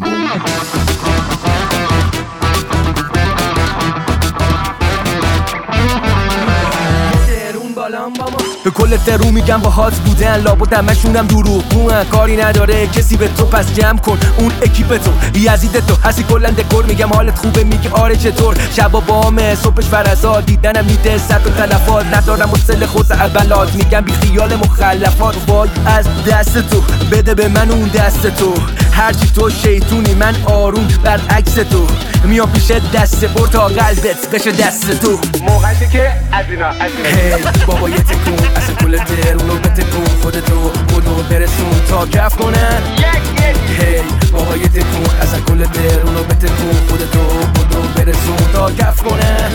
به کل درو میگم با هات بودن لابد همشونم دروغگوئن کاری نداره کسی به تو پس جمع کن اون اکیپ تو یزید تو هستی کلا دکور میگم حالت خوبه میگه آره چطور شبا بامه صبحش فرزاد دیدنم میده صد و تلفات ندارم مصل خود اولات میگم بی خیال مخلفات وای از دست تو بده به من اون دست تو هرچی تو شیطونی من آروم برعکس تو میام پیش دست بر تا قلبت بشه دست تو موقعی که از اینا هی بابا یه تکون اصلا کل درونو بتکون خودتو بدو برسون تا کف کنن هی بابا یه تکون اصلا کل درونو بتکون خودتو بدو برسون تا کف کنن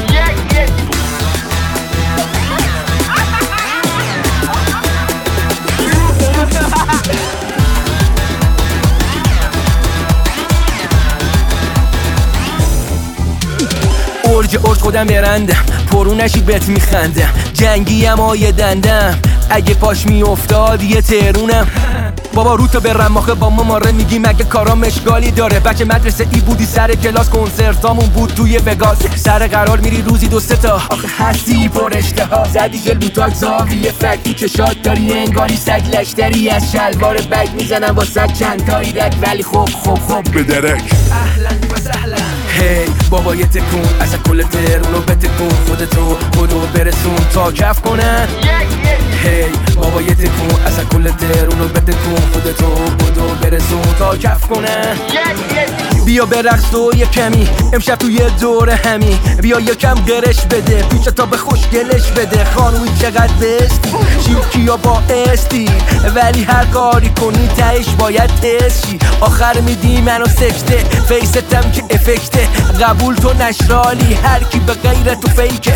ارج خودم برندم پرو نشی بهت میخندم جنگی اما یه دندم اگه پاش میافتاد یه ترونم بابا رو تا به رماخه با ماماره میگی مگه کارام اشکالی داره بچه مدرسه ای بودی سر کلاس کنسرتامون بود توی وگاس سر قرار میری روزی 2-3 تا آخه هستی پر اشتها زدی که بوتاک زاویه فکتی چشات داری انگاری سگ لشتری از شلوار بگ میزنم با سگ چند تایی رک ولی خوب بدرک اهلا و سهلا هی بابا یه تکون اصلا کل درونو بتکون خودتو بدو برسون تا کف کنن هی بابا یه تکون اصلا کل درونو بتکون خودتو بدو برسون تا کف کنن بیا برقص و یه کمی امشب توی دور همی بیا یکم گرش بده پیچه تا به خوشگلش بده خانوی چقدر بستی شیوکیا با استی ولی هر کاری کنی تهش باید تشی آخر میدی منو سکته فیستم که افکته قبول تو نشرالی هر کی به غیر تو فیکه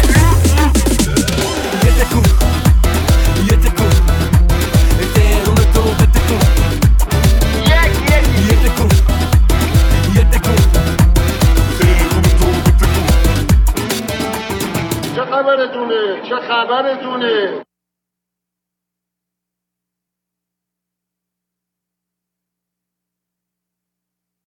یه تکون یه تکون درون تو بتکون یه تکون یه تکون درون تو بتکون چه خبرتونه